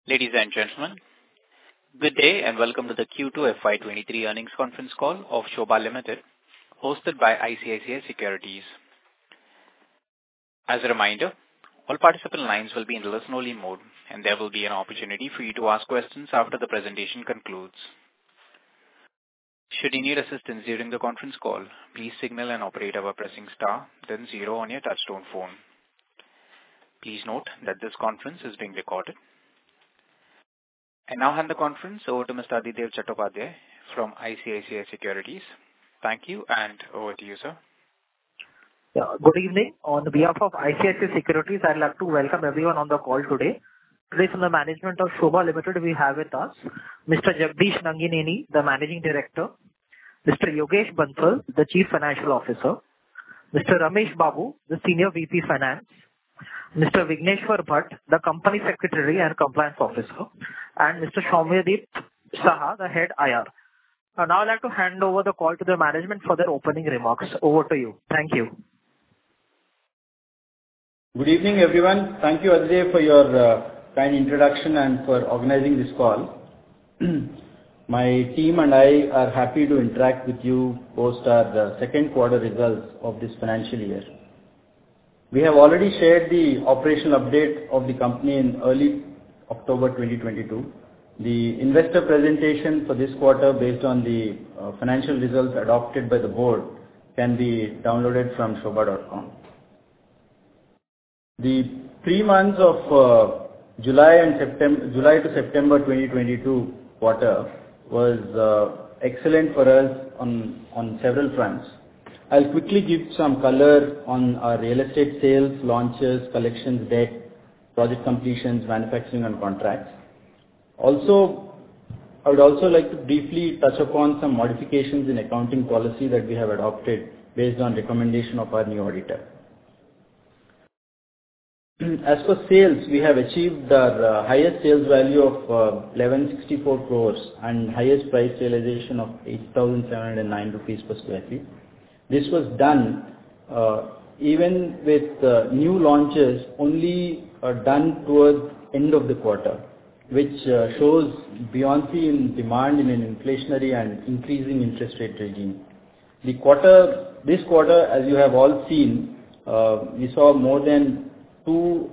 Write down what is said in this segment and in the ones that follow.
Ladies and gentlemen, good day and welcome to the Q2 FY23 earnings conference call of Sobha Limited, hosted by ICICI Securities. As a reminder, all participant lines will be in listen-only mode, and there will be an opportunity for you to ask questions after the presentation concludes. Should you need assistance during the conference call, please signal an operator by pressing star, then 0 on your touchtone phone. Please note that this conference is being recorded. I now hand the conference over to Mr. Adidev Chattopadhyay from ICICI Securities. Thank you, and over to you, sir. Yeah, good evening. On behalf of ICICI Securities, I'd like to welcome everyone on the call today. Today from the management of Sobha Limited, we have with us Mr. Jagdish Nangineni, the Managing Director, Mr. Yogesh Bansal, the Chief Financial Officer, Mr. Ramesh Babu, the Senior VP Finance, Mr. Vigneshwar Bhatt, the Company Secretary and Compliance Officer, and Mr. Soumyadeep Saha, the Head IR. Now I'd like to hand over the call to the management for their opening remarks. Over to you. Thank you. Good evening, everyone. Thank you, Ajay, for your kind introduction and for organizing this call. My team and I are happy to interact with you post our second quarter results of this financial year. We have already shared the operational update of the company in early October 2022. The investor presentation for this quarter based on the financial results adopted by the board can be downloaded from sobha.com. The 3 months of July to September 2022 quarter was excellent for us on several fronts. I'll quickly give some color on our real estate sales, launches, collections, debt, project completions, manufacturing and contracts. I would also like to briefly touch upon some modifications in accounting policy that we have adopted based on recommendation of our new auditor. As for sales, we have achieved our highest sales value of 1164 crores and highest price realization of 8,709 rupees per square feet. This was done even with new launches only done towards end of the quarter, which shows buoyancy in demand in an inflationary and increasing interest rate regime. This quarter, as you have all seen, we saw more than two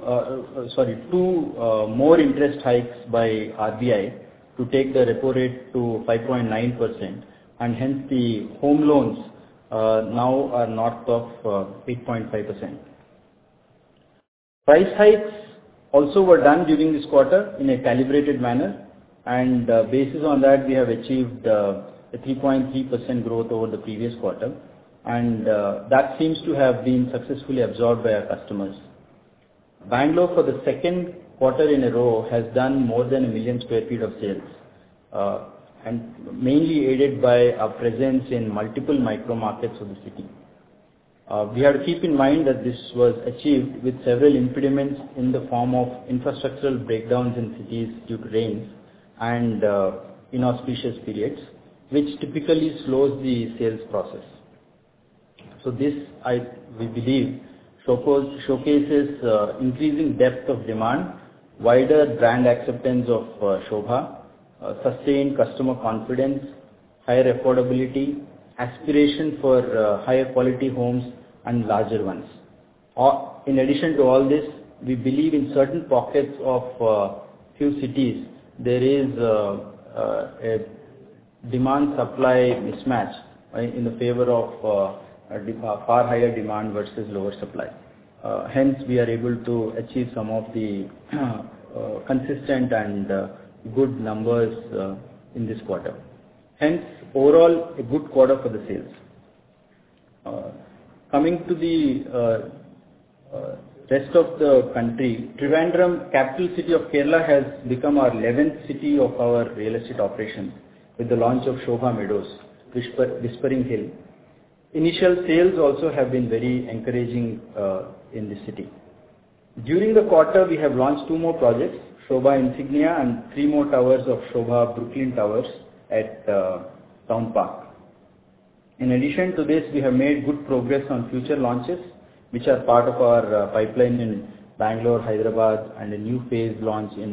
more interest hikes by RBI to take the repo rate to 5.9%, and hence the home loans now are north of 8.5%. Price hikes also were done during this quarter in a calibrated manner, and basis on that we have achieved a 3.3% growth over the previous quarter, and that seems to have been successfully absorbed by our customers. Bangalore for the second quarter in a row has done more than 1 million square feet of sales, and mainly aided by our presence in multiple micro markets of the city. We have to keep in mind that this was achieved with several impediments in the form of infrastructural breakdowns in cities due to rains and inauspicious periods, which typically slows the sales process. So this, we believe, showcases increasing depth of demand, wider brand acceptance of Sobha, sustained customer confidence, higher affordability, aspiration for higher quality homes and larger ones. In addition to all this, we believe in certain pockets of few cities there is a demand-supply mismatch in the favor of far higher demand versus lower supply. Hence, we are able to achieve some of the consistent and good numbers in this quarter. Hence, overall, a good quarter for the sales. Coming to the rest of the country, Trivandrum, capital city of Kerala, has become our 11th city of our real estate operations with the launch of Sobha Meadows, Whispering Hill. Initial sales also have been very encouraging in the city. During the quarter, we have launched 2 more projects, Sobha Insignia and 3 more towers of Sobha Brooklyn Towers at Town Park. In addition to this, we have made good progress on future launches, which are part of our pipeline in Bangalore, Hyderabad, and a new phase launch in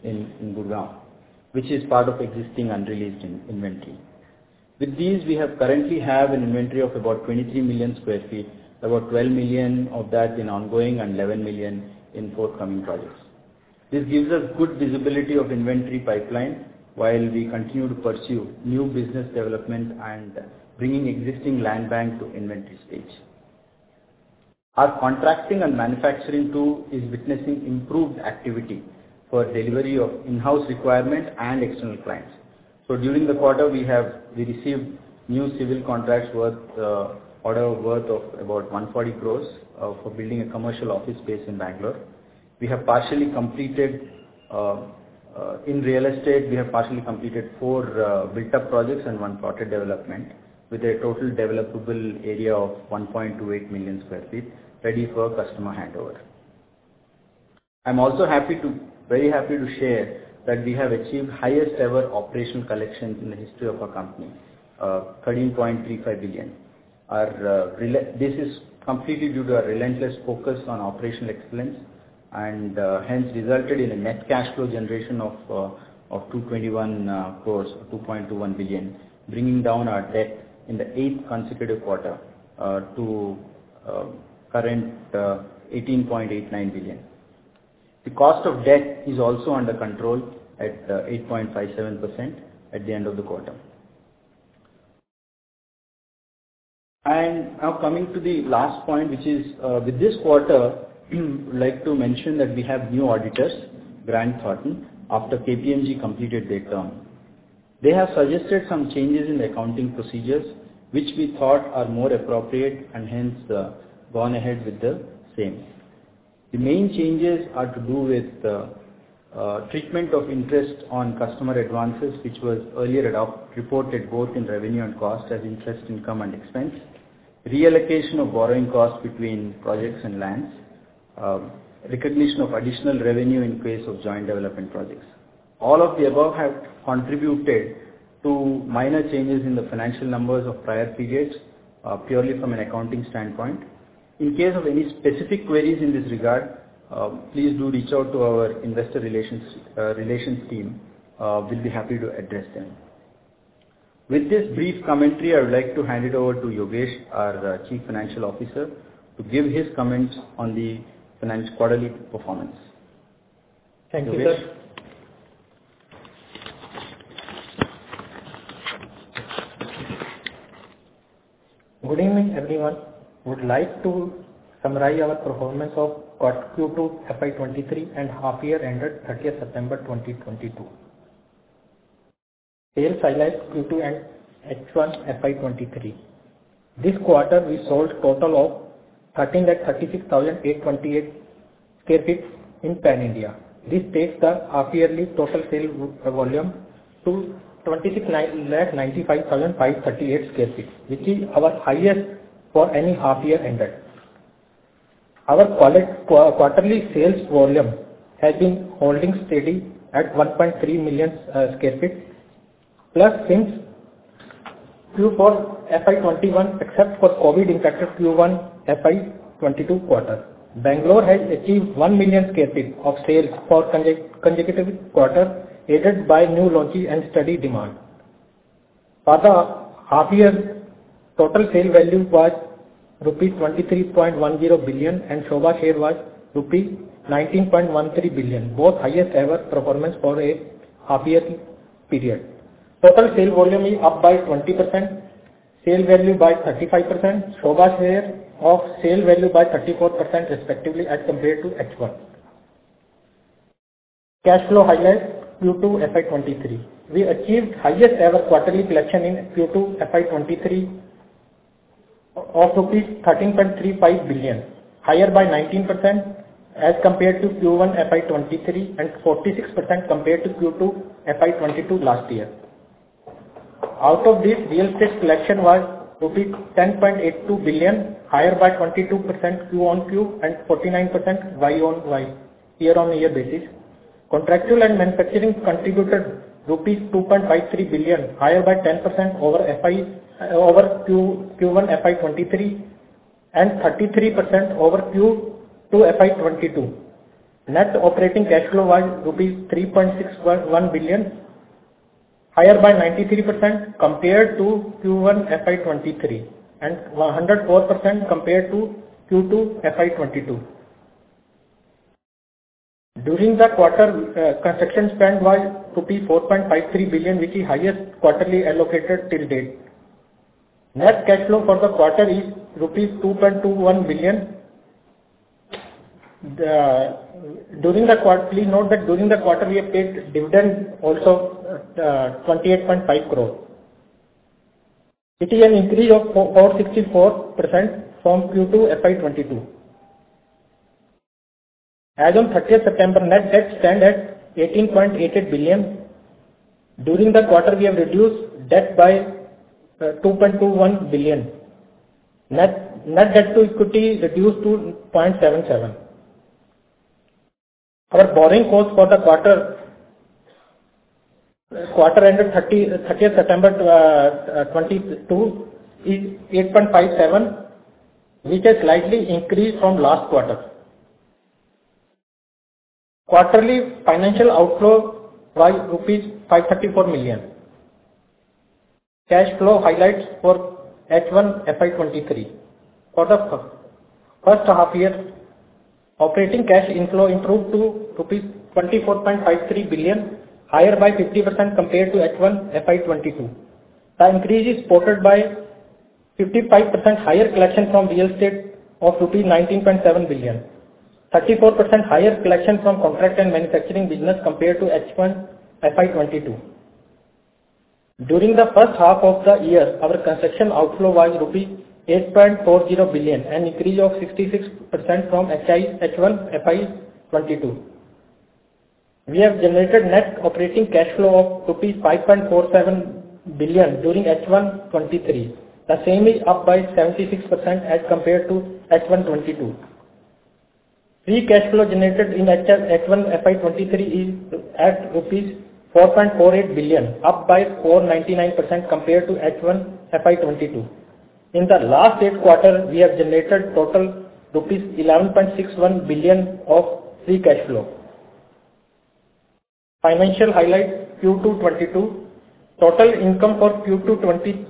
in Gurgaon, which is part of existing unreleased inventory. With these, we currently have an inventory of about 23 million square feet, about 12 million of that in ongoing and 11 million in forthcoming projects. This gives us good visibility of inventory pipeline while we continue to pursue new business development and bringing existing land bank to inventory stage. Our contracting and manufacturing too is witnessing improved activity for delivery of in-house requirement and external clients. So during the quarter, we received new civil contracts order worth of about 140 crores for building a commercial office space in Bangalore. We have partially completed in real estate. We have partially completed 4 built-up projects and 1 plotted development with a total developable area of 1.28 million square feet, ready for customer handover. I'm also very happy to share that we have achieved highest ever operational collections in the history of our company, 13.35 billion. This is completely due to our relentless focus on operational excellence and hence resulted in a net cash flow generation of 221 crores, 2.21 billion, bringing down our debt in the 8th consecutive quarter to current 18.89 billion. The cost of debt is also under control at 8.57% at the end of the quarter. And now coming to the last point, which is with this quarter, I would like to mention that we have new auditors, Grant Thornton, after KPMG completed their term. They have suggested some changes in the accounting procedures, which we thought are more appropriate and hence gone ahead with the same. The main changes are to do with treatment of interest on customer advances, which was earlier reported both in revenue and cost as interest income and expense, reallocation of borrowing costs between projects and lands, recognition of additional revenue in case of joint development projects. All of the above have contributed to minor changes in the financial numbers of prior periods, purely from an accounting standpoint. In case of any specific queries in this regard, please do reach out to our investor relations team. We'll be happy to address them. With this brief commentary, I would like to hand it over to Yogesh, our Chief Financial Officer, to give his comments on the quarterly performance. Thank you, Yogesh. sir. Good evening, everyone. Would like to summarize our performance of Q2 FY23 and half year ended 30th September 2022. Sales highlights Q2 and H1 FY23. This quarter we sold total of 13,36,828 square feet in Pan India. This takes the half yearly total sale volume to 26,95,538 square feet, which is our highest for any half year ended. Our quarterly sales volume has been holding steady at 1.3 million square feet plus since Q4 FY21 except for COVID impacted Q1 FY22 quarter. Bangalore has achieved 1 million square feet of sales for consecutive quarter aided by new launches and steady demand. For the half year, total sale value was rupees 23.10 billion and Sobha share was rupees 19.13 billion, both highest ever performance for a half year period. Total sale volume is up by 20%, sale value by 35%, Sobha share of sale value by 34% respectively as compared to H1. Cash flow highlights Q2 FY23. We achieved highest ever quarterly collection in Q2 FY23 of rupees 13.35 billion, higher by 19% as compared to Q1 FY23 and 46% compared to Q2 FY22 last year. Out of this, real estate collection was rupees 10.82 billion, higher by 22% Q on Q and 49% Y on Y, year on year basis. Contractual and manufacturing contributed rupees 2.53 billion, higher by 10% over Q1 FY23 and 33% over Q2 FY22. Net operating cash flow was rupees 3.61 billion, higher by 93% compared to Q1 FY23 and 104% compared to Q2 FY22. During the quarter, construction spend was rupees 4.53 billion, which is highest quarterly allocated till date. Net cash flow for the quarter is rupees 2.21 billion. During the quarter, please note that during the quarter we have paid dividend also 28.5 crore. It is an increase of 464% from Q2 FY22. As on 30th September, net debt stand at 18.88 billion. During the quarter, we have reduced debt by 2.21 billion. Net debt to equity reduced to 0.77. Our borrowing cost for the quarter ended 30th September 22 is 8.57, which has slightly increased from last quarter. Quarterly financial outflow was rupees 534 million. Cash flow highlights for H1 FY23. For the first half year, operating cash inflow improved to rupees 24.53 billion, higher by 50% compared to H1 FY22. The increase is supported by 55% higher collection from real estate of rupees 19.7 billion. 34% higher collection from contract and manufacturing business compared to H1 FY22. During the first half of the year, our construction outflow was rupees 8.40 billion, an increase of 66% from H1 FY22. We have generated net operating cash flow of rupees 5.47 billion during H1 23. The same is up by 76% as compared to H1 22. Free cash flow generated in H1 FY23 is at rupees 4.48 billion, up by 499% compared to H1 FY22. In the last 8 quarters, we have generated total rupees 11.61 billion of free cash flow. Financial highlights Q2 22. Total income for Q2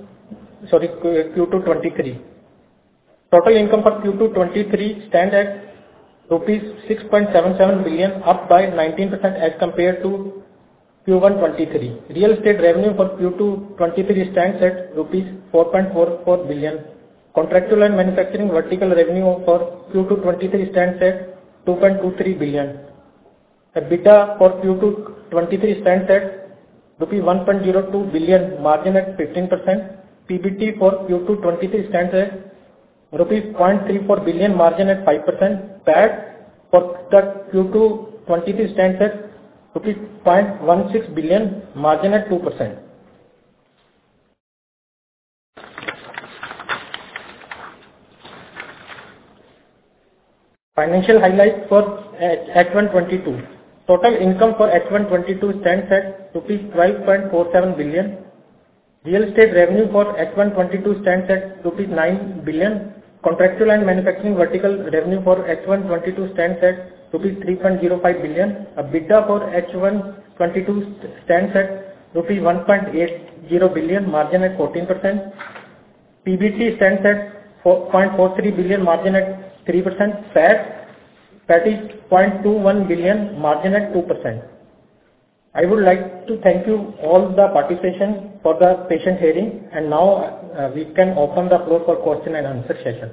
23. Total income for Q2 23 stands at rupees 6.77 billion, up by 19% as compared to Q1 23. Real estate revenue for Q2 23 stands at rupees 4.44 billion. Contractual and manufacturing vertical revenue for Q2 23 stands at 2.23 billion. EBITDA for Q2 23 stands at rupees 1.02 billion, margin at 15%. PBT for Q2 23 stands at rupees 0.34 billion, margin at 5%. PAT for the Q2 23 stands at rupees 0.16 billion, margin at 2%. Financial highlights for H1 22. Total income for H1 22 stands at rupees 12.47 billion. Real estate revenue for H1 22 stands at rupees 9 billion. Contractual and manufacturing vertical revenue for H1 22 stands at rupees 3.05 billion. EBITDA for H1 22 stands at rupees 1.80 billion, margin at 14%. PBT stands at 0.43 billion, margin at 3%. PAT is 0.21 billion, margin at 2%. I would like to thank you all the participation for the patient hearing, and now we can open the floor for question and answer session.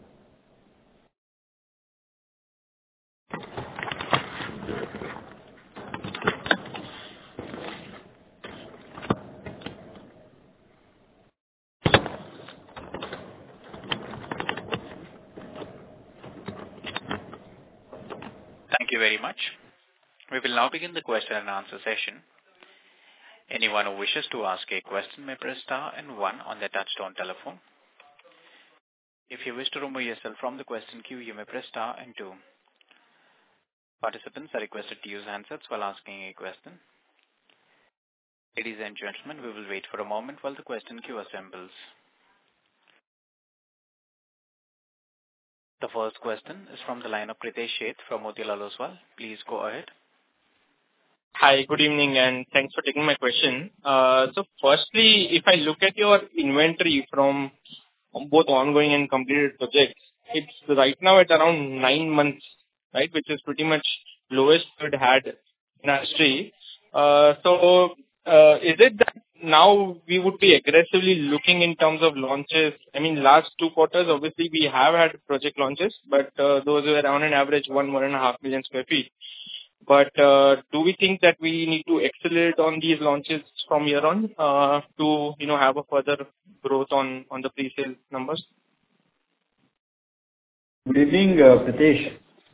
Thank you very much. We will now begin the question and answer session. Anyone who wishes to ask a question may press star and 1 on their touchtone telephone. If you wish to remove yourself from the question queue, you may press star and 2. Participants are requested to use handsets while asking a question. Ladies and gentlemen, we will wait for a moment while the question queue assembles. The first question is from the line of Pritesh Sheth from Motilal Oswal. Please go ahead. Hi, good evening, and thanks for taking my question. So firstly, if I look at your inventory from both ongoing and completed projects, it's right now at around 9 months, right? Which is pretty much lowest we'd had in our history. Is it that now we would be aggressively looking in terms of launches? I mean, last 2 quarters, obviously, we have had project launches, but those were around an average 1.5 million sq ft. But do we think that we need to accelerate on these launches from here on to, have a further growth on the pre-sale numbers? Good evening, Pritesh.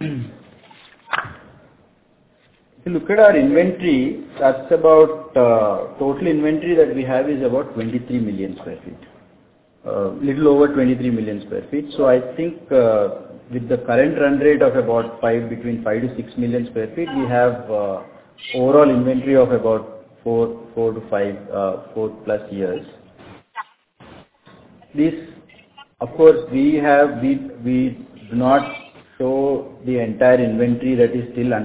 If you look at our inventory, that's about total inventory that we have is about 23 million sq ft. Little over 23 million sq ft. So I think with the current run rate of about between 5 to 6 million sq ft, we have overall inventory of about 4 to 5 years. This, of course, we do not show the entire inventory that is still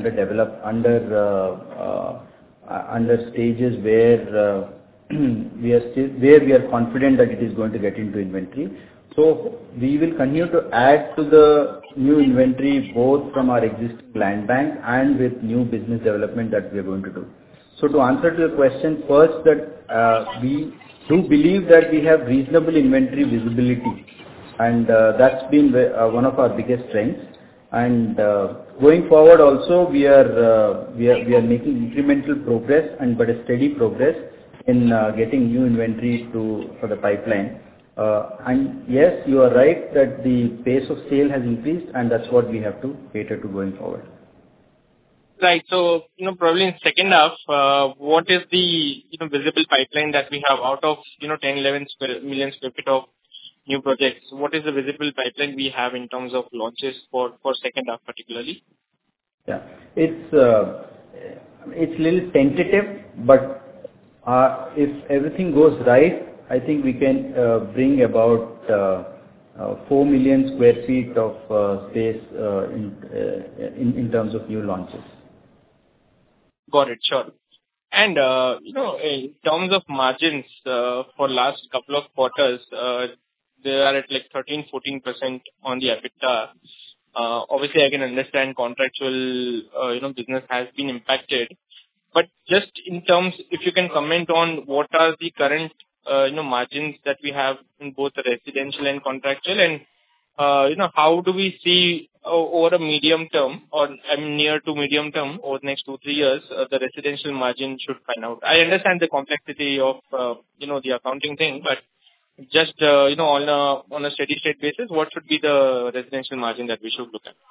under stages where we are confident that it is going to get into inventory. So we will continue to add to the new inventory both from our existing land bank and with new business development that we are going to do. So to answer to your question, first that we do believe that we have reasonable inventory visibility, and that's been one of our biggest strengths. And going forward also, we are making incremental progress but a steady progress in getting new inventory for the pipeline. And yes, you are right that the pace of sale has increased, and that's what we have to cater to going forward. Right. So, probably in second half, what is the visible pipeline that we have out of 10-11 million sq ft of new projects? What is the visible pipeline we have in terms of launches for second half particularly? Yeah, it's a little tentative, but if everything goes right, I think we can bring about 4 million square feet of space in terms of new launches. Got it, sure. And in terms of margins for last couple of quarters, they are at like 13-14% on the EBITDA. Obviously, I can understand contractual business has been impacted, but just in terms, if you can comment on what are the current margins that we have in both the residential and contractual, and how do we see over a medium term or near to medium term over the next 2-3 years the residential margin should pan out? I understand the complexity of the accounting thing, but just on a steady state basis, what should be the residential margin that we should look at?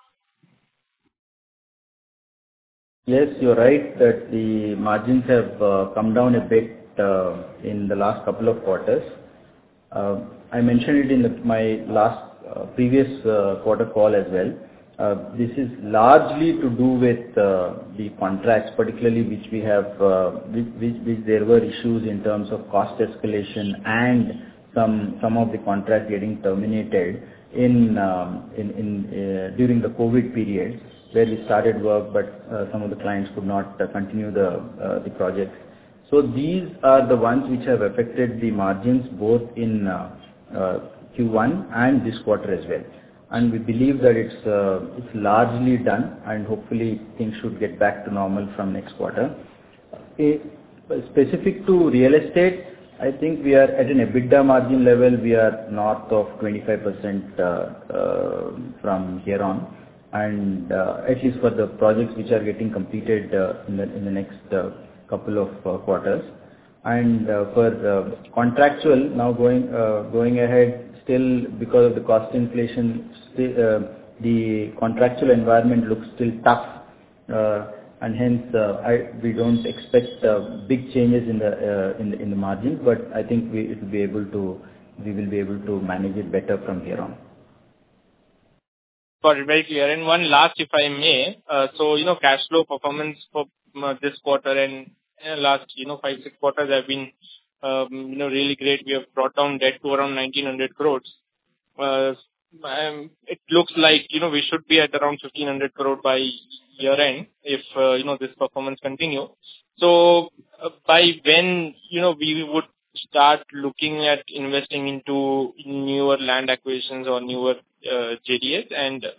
Yes, you're right that the margins have come down a bit in the last couple of quarters. I mentioned it in my previous quarter call as well. This is largely to do with the contracts, particularly which we have, which there were issues in terms of cost escalation and some of the contracts getting terminated during the COVID period, where we started work, but some of the clients could not continue the projects. So these are the ones which have affected the margins both in Q1 and this quarter as well. And we believe that it's largely done, and hopefully things should get back to normal from next quarter. Specific to real estate, I think we are at an EBITDA margin level. We are north of 25% from here on, and at least for the projects which are getting completed in the next couple of quarters. And for contractual, now going ahead, still because of the cost inflation, the contractual environment looks still tough, and hence we don't expect big changes in the margins, but I think we will be able to manage it better from here on. Got it, very clear. And one last, if I may, so cash flow performance for this quarter and last 5-6 quarters have been really great. We have brought down debt to around 1,900 crores. it looks like, we should be at around 1,500 crore by year end if, this performance continue. So by when, we would start looking at investing into newer land acquisitions or newer JDAs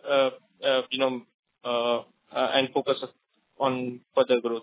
and focus on further growth?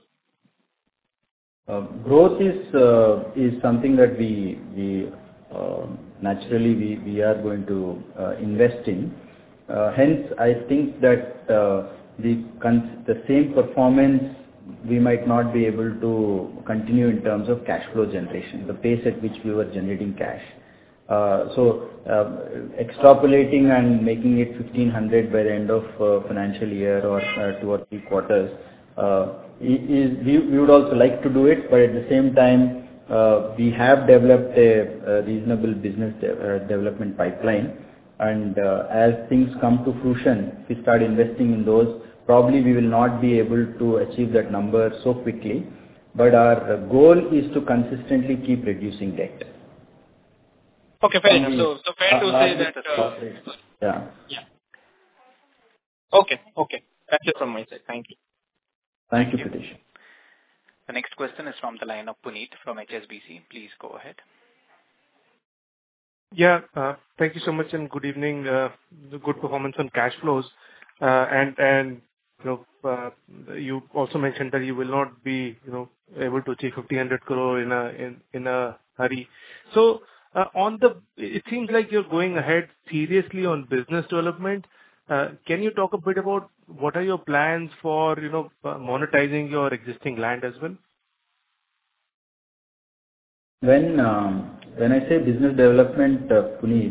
Growth is something that we naturally we are going to invest in. Hence, I think that the same performance we might not be able to continue in terms of cash flow generation, the pace at which we were generating cash. So extrapolating and making it 1,500 by the end of financial year or 2 or 3 quarters, we would also like to do it, but at the same time, we have developed a reasonable business development pipeline, and as things come to fruition, if we start investing in those, probably we will not be able to achieve that number so quickly, but our goal is to consistently keep reducing debt. Okay, fair enough. So fair to say that... Yeah. Okay. That's it from my side. Thank you. Thank you, Pritesh. The next question is from the line of Puneet from HSBC. Please go ahead. Yeah, thank you so much and good evening. Good performance on cash flows. And you also mentioned that you will not be, able to achieve 1,500 crore in a hurry. So it seems like you're going ahead seriously on business development. Can you talk a bit about what are your plans for, monetizing your existing land as well? When I say business development, Puneet,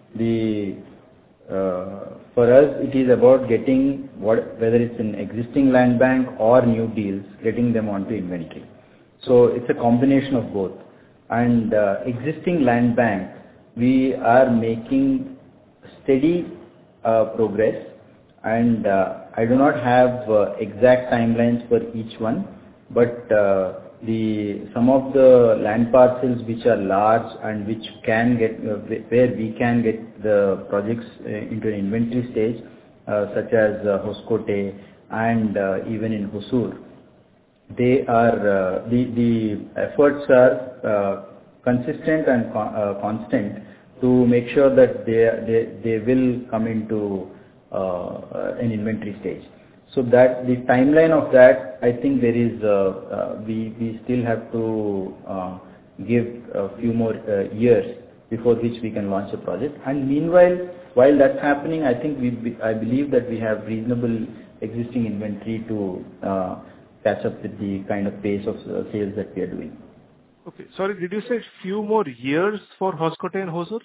for us it is about getting whether it's an existing land bank or new deals, getting them onto inventory. So it's a combination of both. And existing land bank, we are making steady progress, and I do not have exact timelines for each one, but some of the land parcels which are large and which can get where we can get the projects into an inventory stage, such as Hoskote and even in Hosur, they are the efforts are consistent and constant to make sure that they will come into an inventory stage. So that the timeline of that, I think there is we still have to give a few more years before which we can launch a project. And meanwhile, while that's happening, I think I believe that we have reasonable existing inventory to catch up with the kind of pace of sales that we are doing. Okay. Sorry, did you say few more years for Hoskote and Hosur?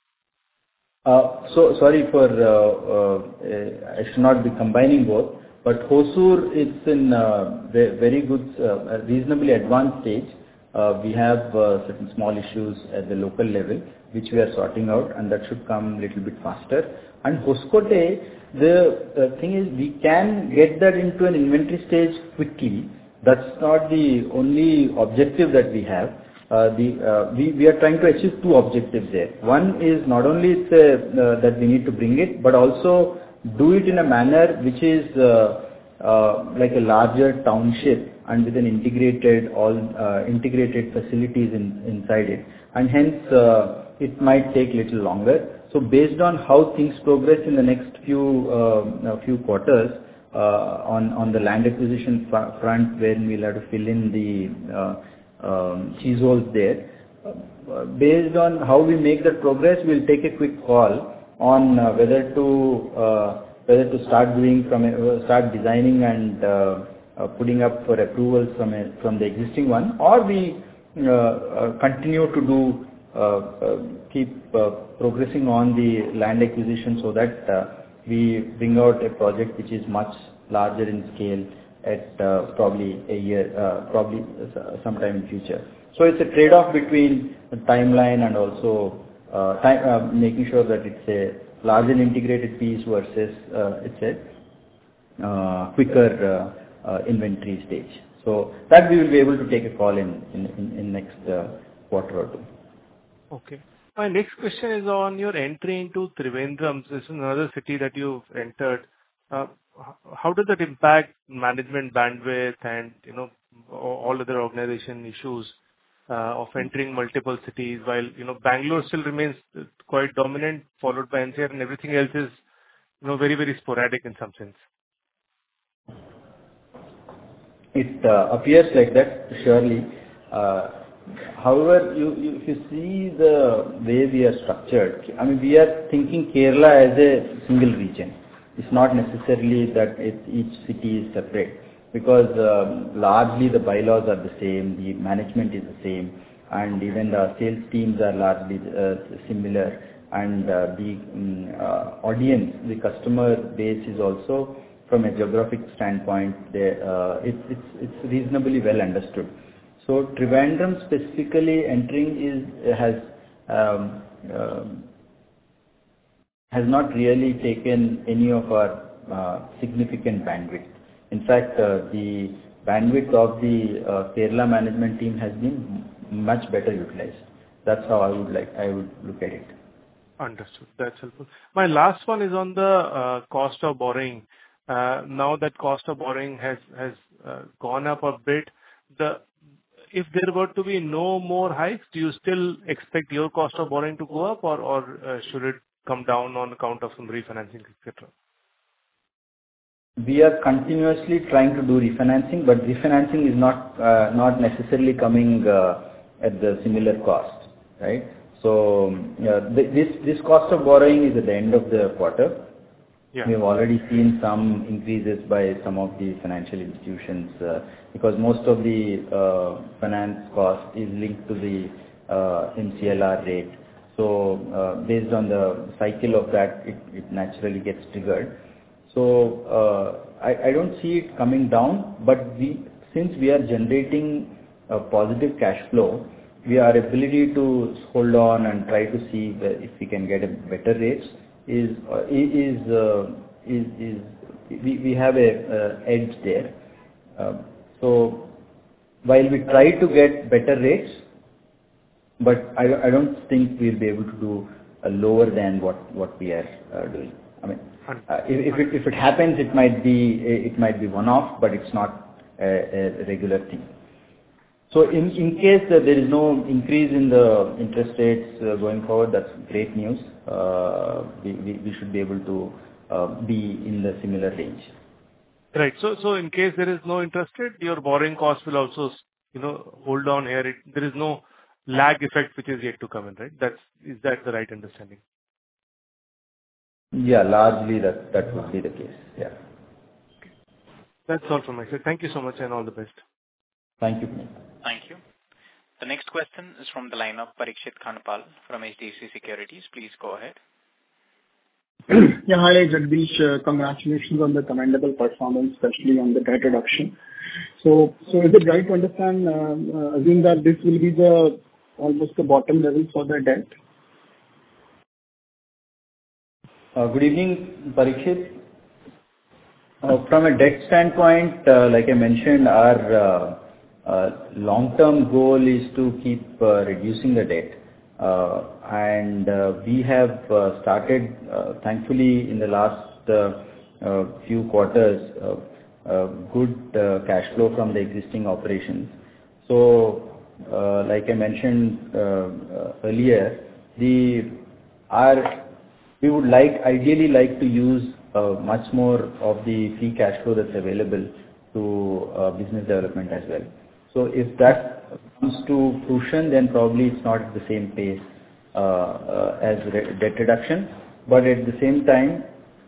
So sorry for I should not be combining both, but Hosur it's in very good, reasonably advanced stage. We have certain small issues at the local level which we are sorting out, and that should come a little bit faster. And Hoskote, the thing is we can get that into an inventory stage quickly. That's not the only objective that we have. We are trying to achieve 2 objectives there. One is not only that we need to bring it, but also do it in a manner which is like a larger township and with an integrated facilities inside it, and hence it might take little longer. So based on how things progress in the next few quarters on the land acquisition front, where we'll have to fill in the cheese holes there. Based on how we make that progress, we'll take a quick call on whether to start designing and putting up for approvals from the existing one, or we continue to keep progressing on the land acquisition so that we bring out a project which is much larger in scale at probably a year, probably sometime in future. So it's a trade-off between the timeline and also making sure that it's a large and integrated piece versus it's a quicker inventory stage. So that we will be able to take a call in next quarter or 2. Okay. My next question is on your entry into Trivandrum. This is another city that you've entered. How does that impact management bandwidth and, all other organization issues of entering multiple cities while, Bangalore still remains quite dominant, followed by NCR, and everything else is, very, very sporadic in some sense? It appears like that, surely. However, if you see the way we are structured, I mean, we are thinking Kerala as a single region. It's not necessarily that each city is separate, because largely the bylaws are the same, the management is the same, and even the sales teams are largely similar, and the audience, the customer base is also, from a geographic standpoint, it's reasonably well understood. So Trivandrum specifically entering has not really taken any of our significant bandwidth. In fact, the bandwidth of the Kerala management team has been much better utilized. That's how I would look at it. Understood. That's helpful. My last one is on the cost of borrowing. Now that cost of borrowing has gone up a bit, if there were to be no more hikes, do you still expect your cost of borrowing to go up, or should it come down on account of some refinancing, etc.? We are continuously trying to do refinancing, but refinancing is not necessarily coming at the similar cost, right? So this cost of borrowing is at the end of the quarter. Yeah. We have already seen some increases by some of the financial institutions because most of the finance cost is linked to the MCLR rate. So based on the cycle of that, it naturally gets triggered. So I don't see it coming down, but since we are generating a positive cash flow, our ability to hold on and try to see if we can get a better rates we have a edge there. So while we try to get better rates, but I don't think we'll be able to do lower than what we are doing. I mean, if it happens, it might be one-off, but it's not a regular thing. So in case there is no increase in the interest rates going forward, that's great news. We should be able to be in the similar range. Right. So in case there is no interest rate, your borrowing cost will also, hold on here. There is no lag effect which is yet to come in, right? Is that the right understanding? Yeah, largely that would be the case. Yeah. Okay. That's all from my side. Thank you so much and all the best. Thank you, Puneet. Thank you. The next question is from the line of Parikshit Kandpal from HDFC Securities. Please go ahead. Yeah, hi Jagdish. Congratulations on the commendable performance, especially on the debt reduction. So is it right to understand, assume that this will be almost the bottom level for the debt? Good evening, Parikshit. From a debt standpoint, like I mentioned, our long-term goal is to keep reducing the debt. And we have started, thankfully, in the last few quarters, good cash flow from the existing operations. So, like I mentioned earlier, we would ideally like to use much more of the free cash flow that's available to business development as well. So if that comes to fruition, then probably it's not at the same pace as debt reduction. But at the same time,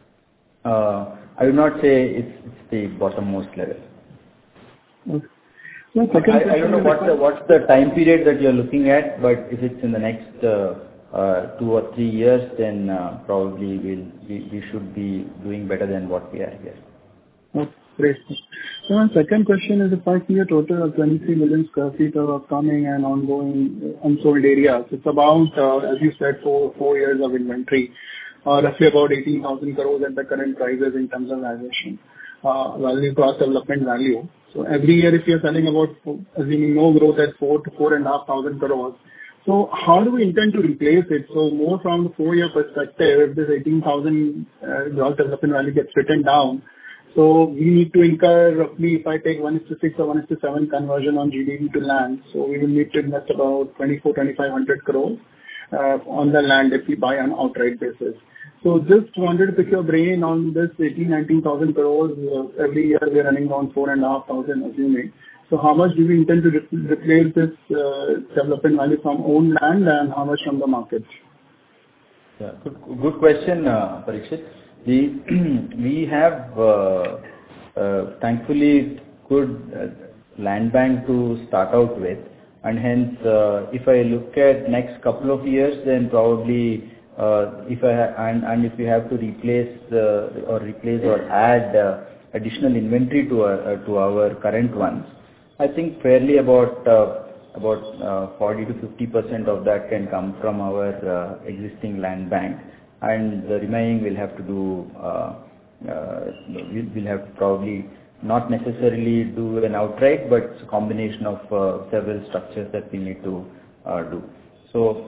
I would not say it's the bottommost level. Okay. No, I don't know what's the time period that you're looking at, but if it's in the next 2 or 3 years, then probably we should be doing better than what we are here. Okay, great. So my second question is, if I see a total of 23 million square feet of upcoming and ongoing unsold areas, it's about, as you said, 4 years of inventory, roughly about 18,000 crores at the current prices in terms of valuation, value cross development value. So every year, if you're selling about, assuming no growth at 4,000 to 4,500 crores, So how do we intend to replace it? So more from the 4-year perspective, if this 18,000 gross development value gets written down, so we need to incur roughly, if I take 1:6 or 1:7 conversion on GDV to land, so we will need to invest about 2,500 crores on the land if we buy on outright basis. So just wanted to pick your brain on this 19,000 crores. Every year we are running around 4,500, assuming. So how much do we intend to replace this development value from own land and how much from the market? Yeah, good question, Parikshit. We have thankfully good land bank to start out with, and hence if I look at next couple of years, then probably if we have to replace or add additional inventory to our current ones, I think fairly about 40 to 50% of that can come from our existing land bank, and the remaining we'll have to do. We'll have to probably not necessarily do an outright, but it's a combination of several structures that we need to do. So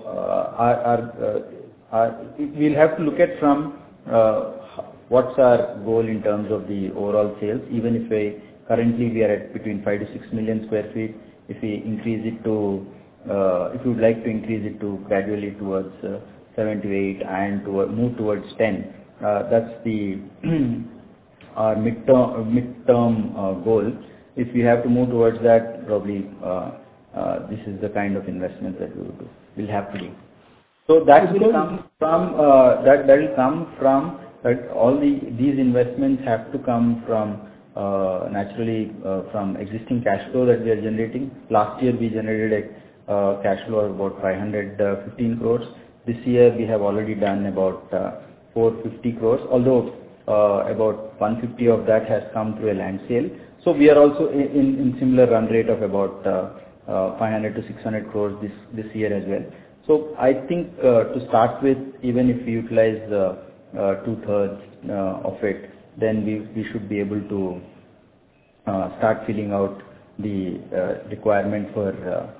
we'll have to look at from what's our goal in terms of the overall sales. Even if currently we are at between 5 to 6 million square feet, if we increase it to, if we would like to increase it to gradually towards 7 to 8 and move towards 10, that's the our midterm goal. If we have to move towards that, probably this is the kind of investment that we'll have to do. So that will come from that will come from that. All these investments have to come from naturally from existing cash flow that we are generating. Last year we generated a cash flow of about 515 crores. This year we have already done about 450 crores, although about 150 of that has come through a land sale. So we are also in similar run rate of about 500 to 600 crores this year as well. So I think to start with, even if we utilize 2/3 of it, then we should be able to start filling out the requirement for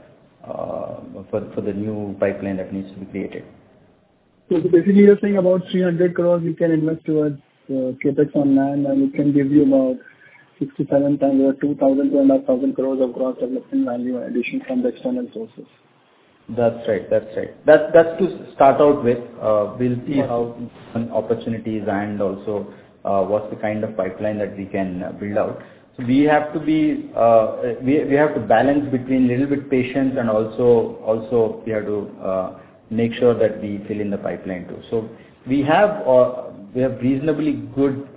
the new pipeline that needs to be created. So basically you're saying about 300 crores you can invest towards capex on land, and it can give you about 6 to 7 times or 2,000 to 2,500 crores of gross development value addition from the external sources. That's right. That's to start out with. We'll see how opportunities and also what's the kind of pipeline that we can build out. So we have to be we have to balance between little bit patience and also we have to make sure that we fill in the pipeline too. So we have reasonably good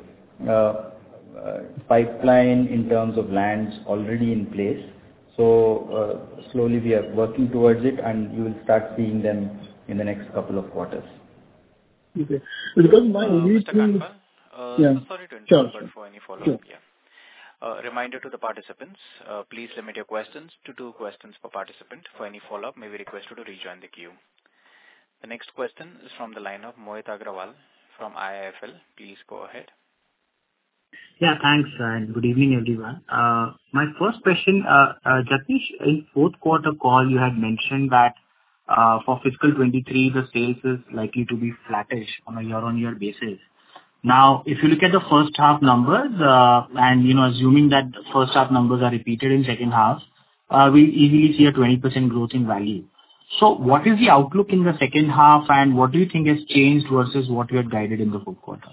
pipeline in terms of lands already in place. So slowly we are working towards it, and you will start seeing them in the next couple of quarters. Okay. Because my only Mr. Kanpal, sorry to interrupt, but for any follow-up, reminder to the participants, please limit your questions to 2 questions per participant. For any follow-up, may we request you to rejoin the queue. The next question is from the line of Mohit Agrawal from IIFL. Please go ahead. Yeah, thanks, and good evening, everyone. My first question, Jagdish, in fourth quarter call, you had mentioned that for fiscal 23, the sales is likely to be flattish on a year-on-year basis. Now, if you look at the first half numbers, and assuming that the first half numbers are repeated in second half, we easily see a 20% growth in value. So, what is the outlook in the second half, and what do you think has changed versus what you had guided in the fourth quarter?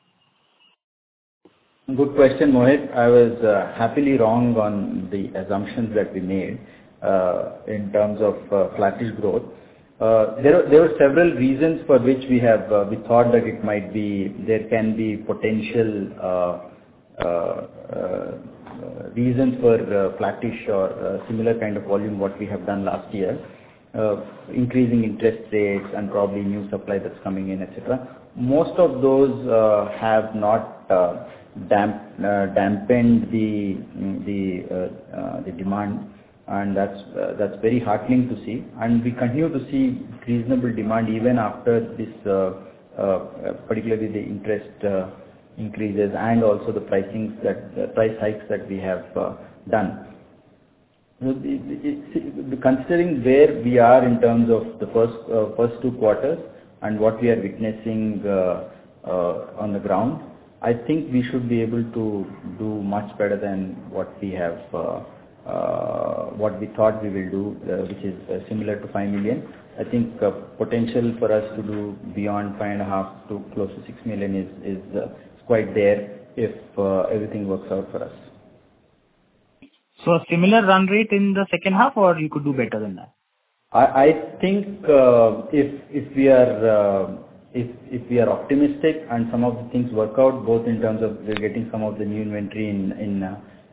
Good question, Mohit. I was happily wrong on the assumptions that we made in terms of flattish growth. There were several reasons for which we thought that there can be potential reasons for flattish or similar kind of volume what we have done last year. Increasing interest rates and probably new supply that's coming in, etc. Most of those have not dampened the demand, and that's very heartening to see. And we continue to see reasonable demand even after this, particularly the interest increases and also the price hikes that we have done. The considering where we are in terms of the first 2 quarters and what we are witnessing on the ground, I think we should be able to do much better than what we have, what we thought we will do, which is similar to 5 million. I think potential for us to do beyond 5.5 to close to 6 million is quite there if everything works out for us. So a similar run rate in the second half, or you could do better than that? I think if we are optimistic and some of the things work out, both in terms of we're getting some of the new inventory in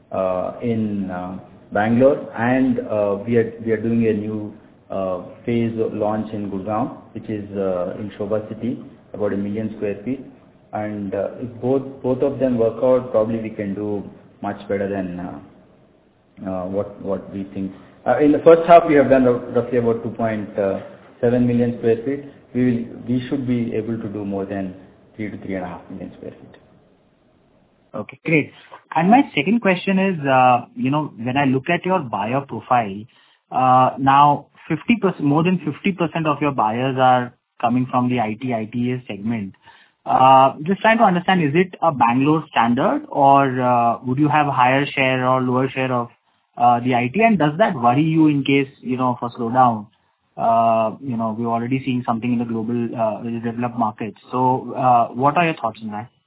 Bangalore, and we are doing a new phase launch in Gurgaon, which is in Shobha City, about 1 million square feet. And if both of them work out, probably we can do much better than what we think. In the first half, we have done roughly about 2.7 million square feet. We should be able to do more than 3 to 3.5 million square feet. Okay, great. And my second question is, when I look at your buyer profile, now 50%, more than 50% of your buyers are coming from the ITES segment. Just trying to understand, is it a Bangalore standard, or would you have a higher share or lower share of the IT? And does that worry you in case, of a slowdown? We're already seeing something in the global developed markets. So what are your thoughts on that?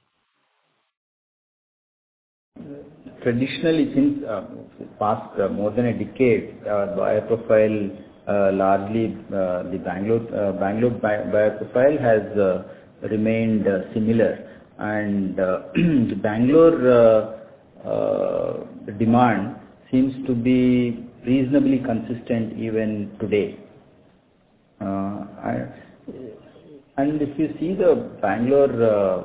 Traditionally, since past more than a decade, buyer profile, largely the Bangalore buyer profile has remained similar, and the Bangalore demand seems to be reasonably consistent even today. And if you see the Bangalore,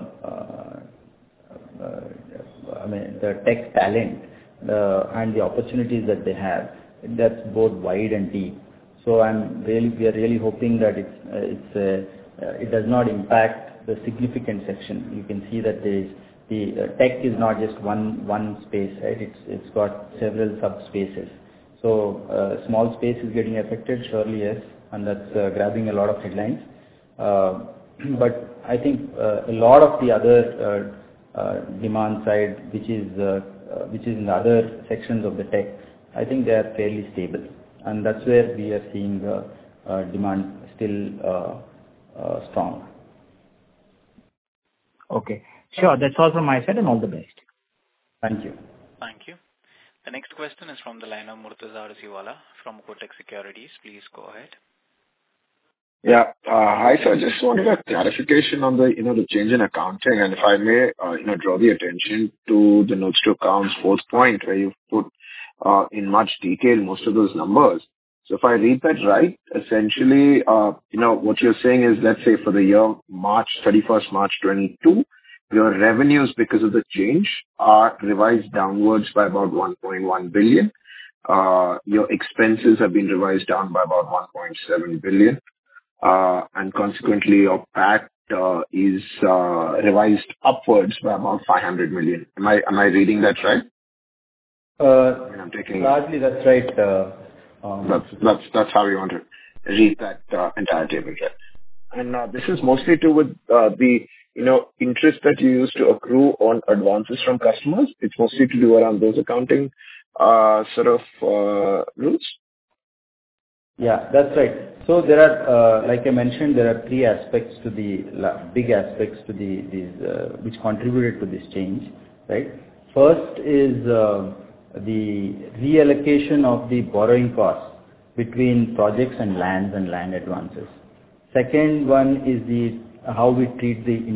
the tech talent and the opportunities that they have, that's both wide and deep. So we are really hoping that it does not impact the significant section. You can see that the tech is not just one space, right? It's got several subspaces. So small space is getting affected, surely yes, and that's grabbing a lot of headlines. But I think a lot of the other demand side, which is in the other sections of the tech, I think they are fairly stable, and that's where we are seeing demand still strong. Okay, sure. That's all from my side, and all the best. Thank you. Thank you. The next question is from the line of Murtuza Arsiwala from Kotak Securities. Please go ahead. Yeah. Hi, sir. I just wanted a clarification on the, the change in accounting, and if I may, draw the attention to the notes to accounts fourth point, where you've put in much detail most of those numbers. So if I read that right, essentially, what you're saying is, let's say for the year March 22, your revenues, because of the change, are revised downwards by about 1.1 billion. Your expenses have been revised down by about 1.7 billion. And consequently, your PAT is revised upwards by about 500 million. Am I reading that right? Largely, that's right. That's how we want to read that entire table, right? And this is mostly to do with the interest that you used to accrue on advances from customers. It's mostly to do around those accounting rules. Yeah, that's right. So there are, like I mentioned, there are three aspects to big aspects to these which contributed to this change, right? First is the reallocation of the borrowing costs between projects and land advances. Second one is how we treat the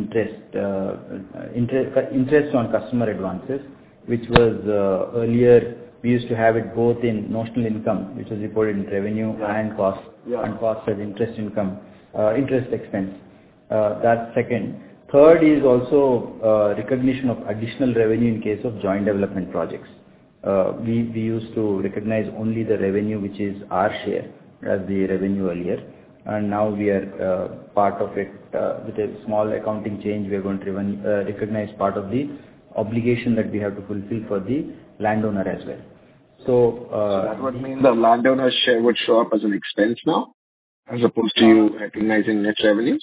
interest on customer advances, which was earlier we used to have it both in notional income, which was reported in revenue, and cost, and cost as interest expense. That's second. Third is also recognition of additional revenue in case of joint development projects. We used to recognize only the revenue which is our share as the revenue earlier, and now we are part of it with a small accounting change. We are going to recognize part of the obligation that we have to fulfill for the landowner as well. So that would mean the landowner's share would show up as an expense now, as opposed to you recognizing net revenues?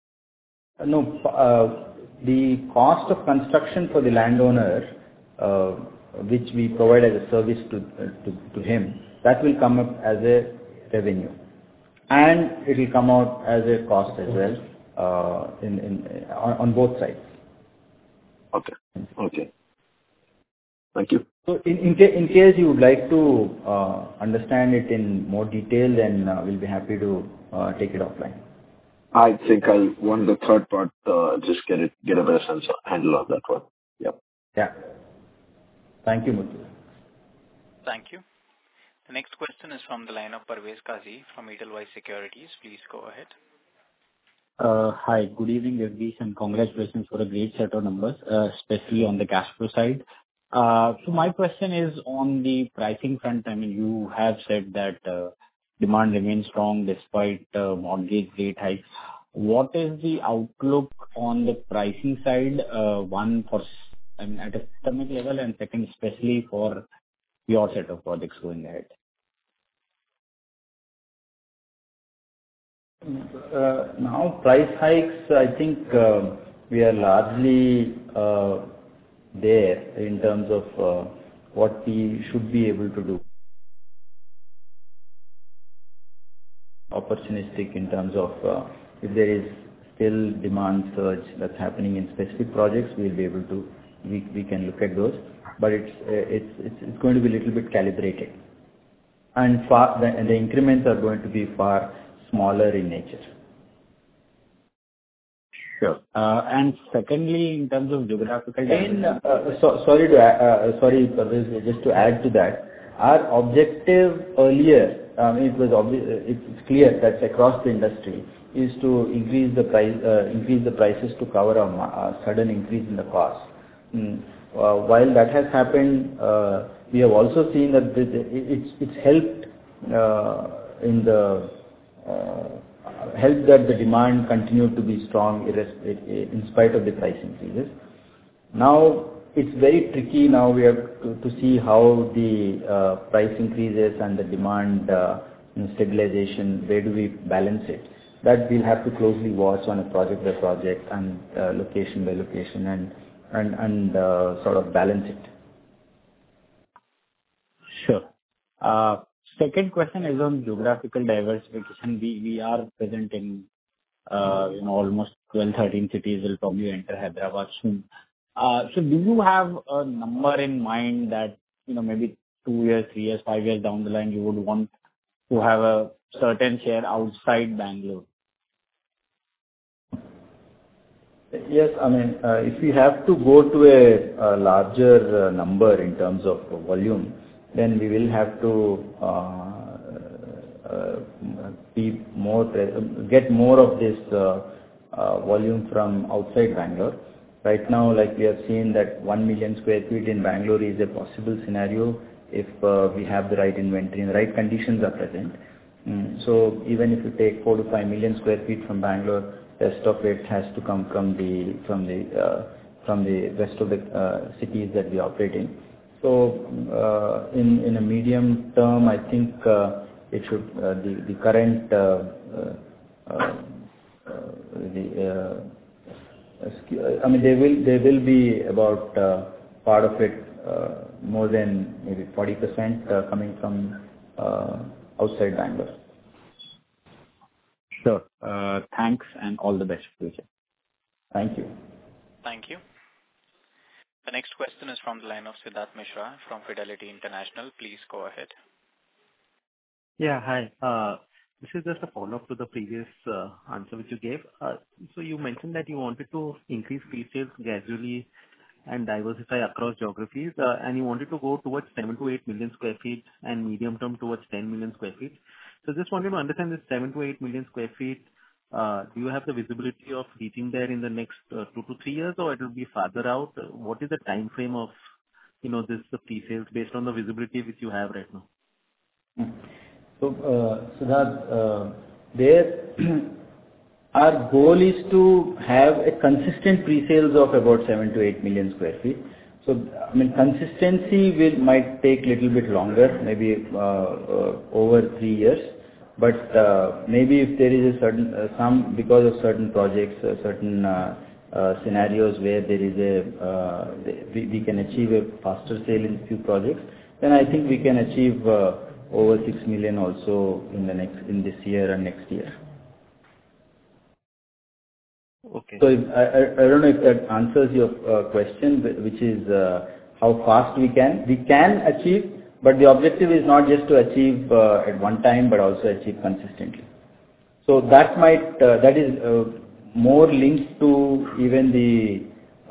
No, the cost of construction for the landowner, which we provide as a service to him, that will come up as a revenue, and it will come out as a cost as well, on both sides. Okay. Thank you. So in case you would like to understand it in more detail, then we'll be happy to take it offline. I think I'll want the third part, just get a better sense handle on that one. Yep. Yeah. Thank you, Muthu. Thank you. The next question is from the line of Parvez Qazi from Edelweiss Securities. Please go ahead. Hi, good evening, Jagdish, and congratulations for a great set of numbers, especially on the cash flow side. So my question is on the pricing front. I mean, you have said that demand remains strong despite mortgage rate hikes. What is the outlook on the pricing side? One, at a systemic level, and second, especially for your set of projects going ahead. Now price hikes, I think we are largely there in terms of what we should be able to do. Opportunistic in terms of if there is still demand surge that's happening in specific projects, we'll be able to, we can look at those, but it's going to be a little bit calibrated, and the increments are going to be far smaller in nature. Sure. And secondly, in terms of geographical sorry, Parvez, just to add to that, our objective earlier, it's clear that across the industry is to increase the prices to cover a sudden increase in the cost. While that has happened, we have also seen that it's helped help that the demand continued to be strong in spite of the price increases. Now it's very tricky. Now we have to see how the price increases and the demand stabilization, where do we balance it. That we'll have to closely watch on a project by project and location by location and sort of balance it. Sure. Second question is on geographical diversification. We are present in almost 12-13 cities. Will probably enter Hyderabad soon. So do you have a number in mind that maybe 2 years, 3 years, 5 years down the line you would want to have a certain share outside Bangalore? Yes, I mean if we have to go to a larger number in terms of volume, then we will have to get more of this volume from outside Bangalore. Right now, like we have seen that 1 million square feet in Bangalore is a possible scenario if we have the right inventory and the right conditions are present. So even if you take 4 to 5 million square feet from Bangalore, rest of it has to come from the rest of the cities that we operate in. So in a medium term, I think it should the current there will be about part of it more than maybe 40% coming from outside Bangalore. Sure. Thanks and all the best for future. Thank you. Thank you. The next question is from the line of Siddharth Mishra from Fidelity International. Please go ahead. Yeah, hi. This is just a follow-up to the previous answer which you gave. So you mentioned that you wanted to increase pre-sales gradually and diversify across geographies, and you wanted to go towards 7 to 8 million square feet and medium term towards 10 million square feet. So just wanted to understand this 7 to 8 million square feet. Do you have the visibility of reaching there in the next 2 to 3 years, or it will be farther out? What is the time frame of the pre-sales based on the visibility which you have right now? So Siddharth, our goal is to have a consistent pre-sales of about 7 to 8 million square feet. So, I mean, consistency might take little bit longer, maybe over 3 years. But maybe if there is a certain because of certain projects, certain scenarios where there is we can achieve a faster sale in few projects, then I think we can achieve over 6 million also in this year and next year. Okay. So I don't know if that answers your question, which is how fast we can. We can achieve, but the objective is not just to achieve at one time, but also achieve consistently. So that is more linked to even the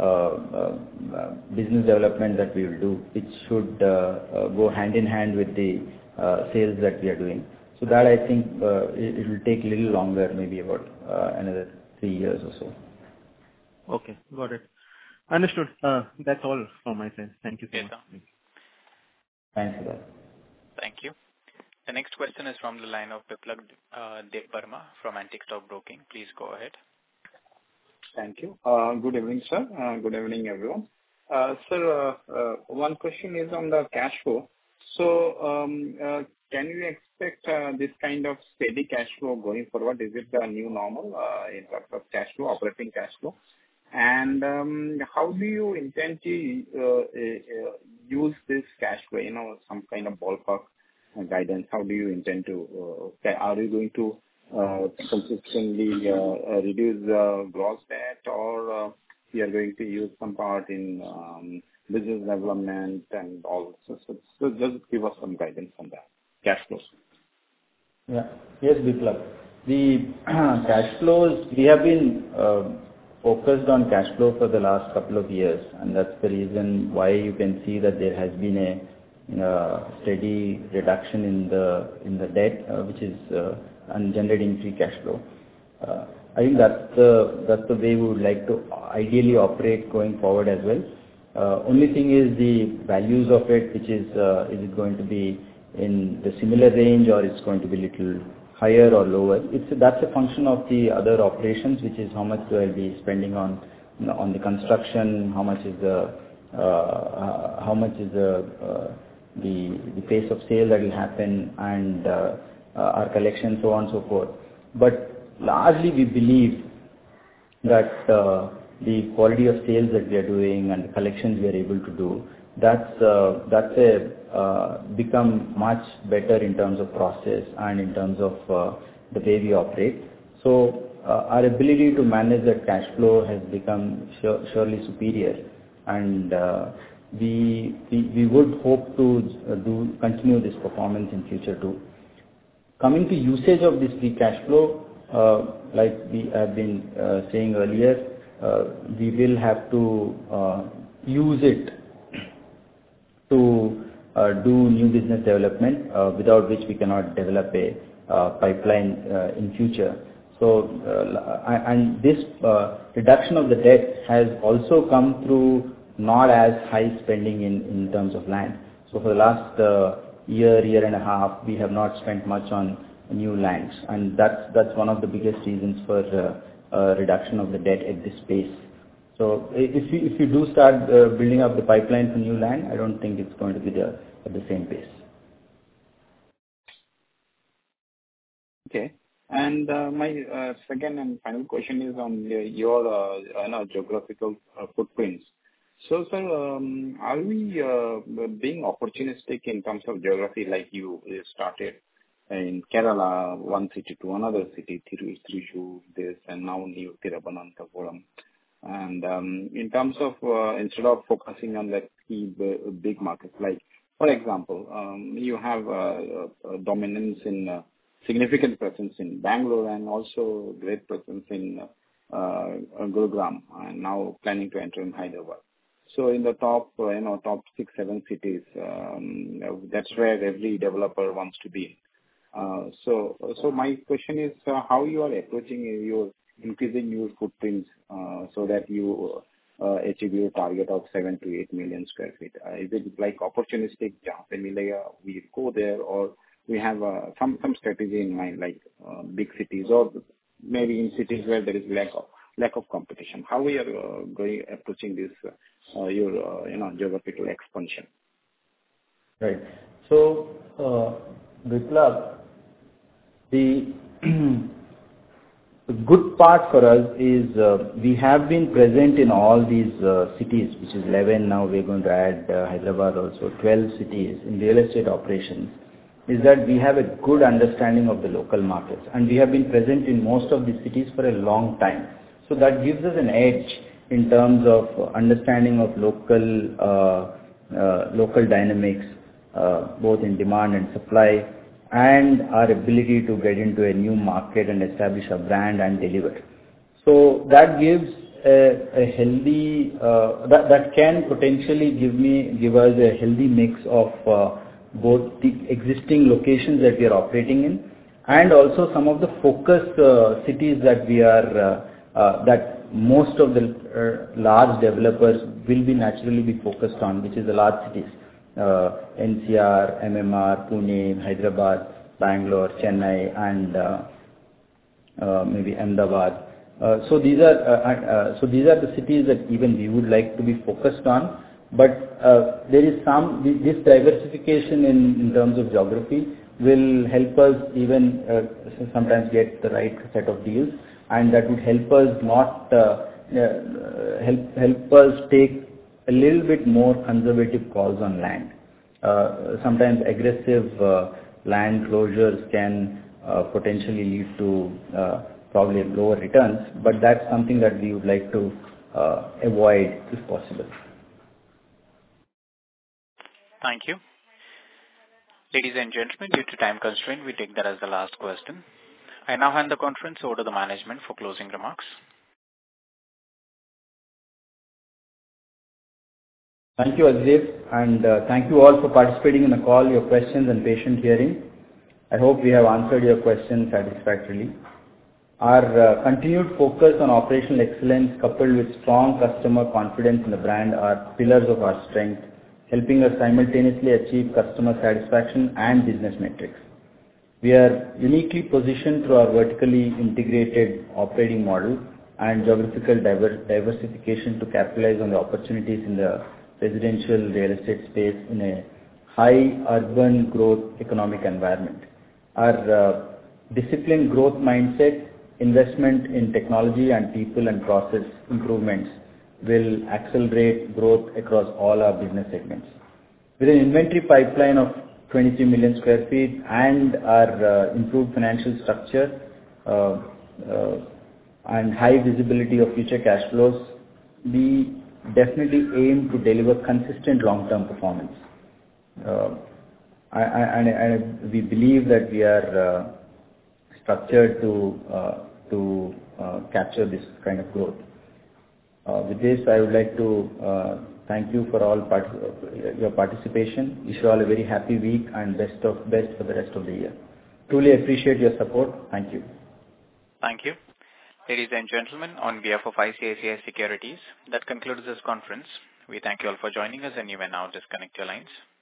business development that we will do, which should go hand in hand with the sales that we are doing. So that I think it will take a little longer, maybe about another 3 years or so. Okay, got it. Understood. That's all from my side. Thank you so much. Thanks for that. Thank you. The next question is from the line of Biplab Debbarma from Antique Stock Broking. Please go ahead. Thank you. Good evening, sir. Good evening, everyone. Sir, one question is on the cash flow. So, can we expect this kind of steady cash flow going forward? Is it the new normal in terms of cash flow, operating cash flow? And how do you intend to use this cash flow? Some kind of ballpark guidance. How do you intend to? Are you going to consistently reduce gross debt, or you are going to use some part in business development and all? So just give us some guidance on that cash flows. Yeah. Yes, Biplab. The cash flows, we have been focused on cash flow for the last couple of years, and that's the reason why you can see that there has been a steady reduction in the debt, which is and generating free cash flow. I think that's the way we would like to ideally operate going forward as well. Only thing is the values of it, which is it going to be in the similar range, or it's going to be little higher or lower? That's a function of the other operations, which is how much do I be spending on the construction, how much is the pace of sale that will happen, and our collection, so on and so forth. But largely we believe that the quality of sales that we are doing and the collections we are able to do, that's become much better in terms of process and in terms of the way we operate. So our ability to manage that cash flow has become surely superior, and we would hope to continue this performance in future too. Coming to usage of this free cash flow, like we have been saying earlier, we will have to use it to do new business development, without which we cannot develop a pipeline in future. So, and this reduction of the debt has also come through not as high spending in terms of land. So for the last year and a half, we have not spent much on new lands, and that's one of the biggest reasons for reduction of the debt at this pace. So if you do start building up the pipeline for new land, I don't think it's going to be at the same pace. Okay. And my second and final question is on your geographical footprints. So, sir, are we being opportunistic in terms of geography, like you started in Kerala, one city to another city, Thrissur, this, and now new Thiruvananthapuram. And in terms of instead of focusing on the key big markets, like for example, you have a dominance in significant presence in Bangalore and also great presence in Gurugram, and now planning to enter in Hyderabad. So in the top 6, 7 cities, that's where every developer wants to be. So my question is how you are approaching your increasing your footprints so that you achieve your target of 7 to 8 million square feet. Is it like opportunistic, we go there, or we have some strategy in mind, like big cities, or maybe in cities where there is lack of competition? How we are approaching this geographical expansion? Right. So, Biplab, the good part for us is we have been present in all these cities, which is 11 now. We're going to add Hyderabad also, 12 cities in real estate operations. Is that we have a good understanding of the local markets, and we have been present in most of these cities for a long time. So that gives us an edge in terms of understanding of local dynamics, both in demand and supply, and our ability to get into a new market and establish a brand and deliver. So that gives a healthy, that can potentially give us a healthy mix of both the existing locations that we are operating in, and also some of the focus cities that we are, that most of the large developers will be naturally be focused on, which is the large cities. NCR, MMR, Pune, Hyderabad, Bangalore, Chennai, and maybe Ahmedabad. So these are the cities that even we would like to be focused on. But there is this diversification in terms of geography will help us even sometimes get the right set of deals, and that would help us help us take a little bit more conservative calls on land. Sometimes aggressive land closures can potentially lead to probably lower returns, but that's something that we would like to avoid if possible. Thank you. Ladies and gentlemen, due to time constraint, we take that as the last question. I now hand the conference over to the management for closing remarks. Thank you, Ajit, and thank you all for participating in the call, your questions and patient hearing. I hope we have answered your questions satisfactorily. Our continued focus on operational excellence coupled with strong customer confidence in the brand are pillars of our strength, helping us simultaneously achieve customer satisfaction and business metrics. We are uniquely positioned through our vertically integrated operating model and geographical diversification to capitalize on the opportunities in the residential real estate space in a high urban growth economic environment. Our disciplined growth mindset, investment in technology and people and process improvements will accelerate growth across all our business segments. With an inventory pipeline of 23 million square feet and our improved financial structure and high visibility of future cash flows, we definitely aim to deliver consistent long-term performance. And we believe that we are structured to capture this kind of growth. With this, I would like to thank you for all your participation. Wish you all a very happy week and best for the rest of the year. Truly appreciate your support. Thank you. Thank you. Ladies and gentlemen, on behalf of ICICI Securities, that concludes this conference. We thank you all for joining us, and you may now disconnect your lines.